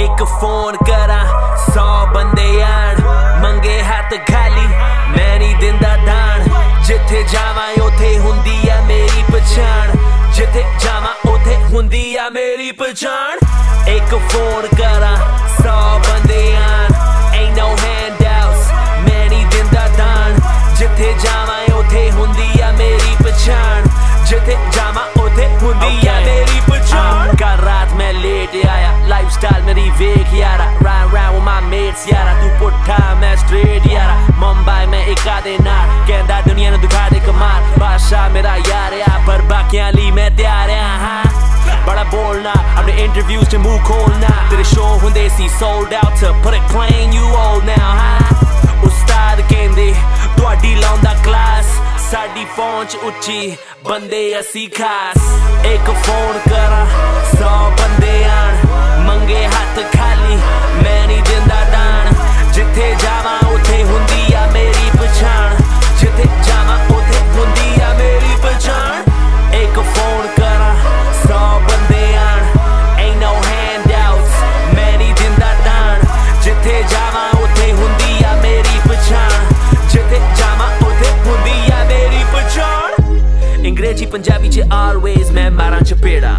एक फोन करा 100 बंदे आण मंगे हाथ खाली मैं नहीं दिंदा दान जिथे जावां उथे हुंदी आ मेरी पछाण जिथे जावां उथे हुंदी आ मेरी पछाण एक फोन करा 100 बंदे आण ain't no handouts मैं नहीं दिंदा दान जिथे जावां उथे हुंदी आ मेरी पछाण जिथे जावां उथे हुंदी आ मेरी पछाण कल रात मैं लेट आया लाइफस्टाइल मेरी वेख यारा round round with my mates यारा तू पुट्ठा मैं straight यारा मुंबई में एक आधे नार कहंदा दुनिया नूं दिखा दे कमाल बादशाह मेरा यार आ पर बाकियां लई मैं तैयार हां बड़ा बोलना अपने इंटरव्यूज च मुंह खोलना तेरे शो हुंदे सी sold out to put it plain you old now हां उस्ताद कहंदे तुहाडी लाउंदा क्लास साडी पहुंच उच्ची बंदे असी खास एक फोन करा 100 बंदे आण मंगे हाथ खाली मैं नहीं दिंदा दान जिथे जावां उथे हुंदी आ मेरी पछाण जिथे जावां उथे हुंदी आ मेरी पछाण एक फोन करा 100 बंदे आण ain't no handouts मैं नहीं दिंदा दान जिथे जावां उथे हुंदी आ मेरी पछाण जिथे जावां उथे हुंदी आ मेरी पछाण अंग्रेजी पंजाबी च always मैं मारां चपेड़ा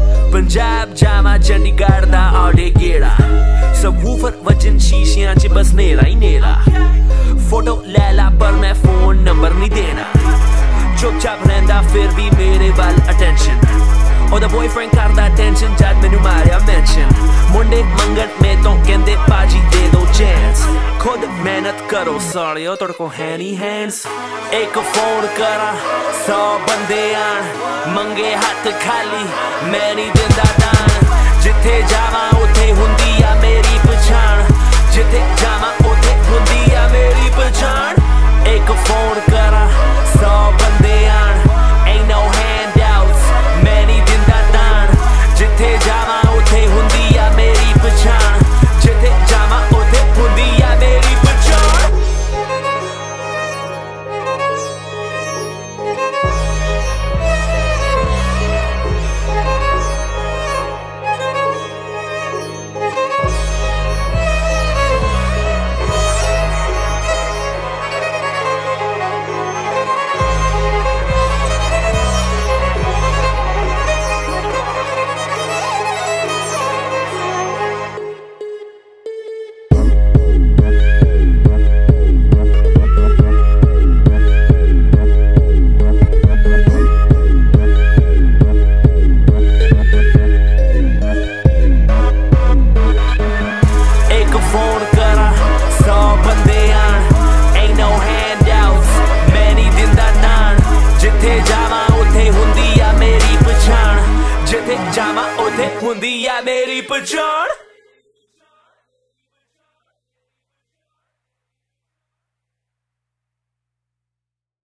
पंजाब जावां चंडीगढ़ दा आडे गेड़ा सबवूफर वजन शीशियां च बस नेरा ही नेरा फोटो ले ला पर मैं फोन नंबर नहीं देना चुपचाप रहंदा फिर भी मेरे वाल अटेंशन ओदा बॉयफ्रेंड करदा टेंशन जद मैनू मारिया मेंशन मुंडे मंगन में तो कहंदे पाजी दे दो चांस खुद मेहनत करो सालियो तुहाडे कोल है नहीं हैंड्स एक फोन करा 100 बंदे आण मंगे हाथ खाली मैं नहीं दिंदा दान जिथे जावां उथे हुंदी आ मेरी पछाण जिथे जावां उथे हुंदी आ मेरी पछाण एक फोन करा 100 बंदे आण ain't no handouts मैं नहीं दिंदा दान जिथे जावां उथे हुंदी आ मेरी पछाण जिथे जावां उथे हुंदी आ मेरी पछाण फोन करा 100 बंदे आण ain't no handouts मैं नहीं दिंदा दान जिथे जावां उथे हुंदी आ मेरी पछाण जिथे जावां उथे हुंदी आ मेरी पछाण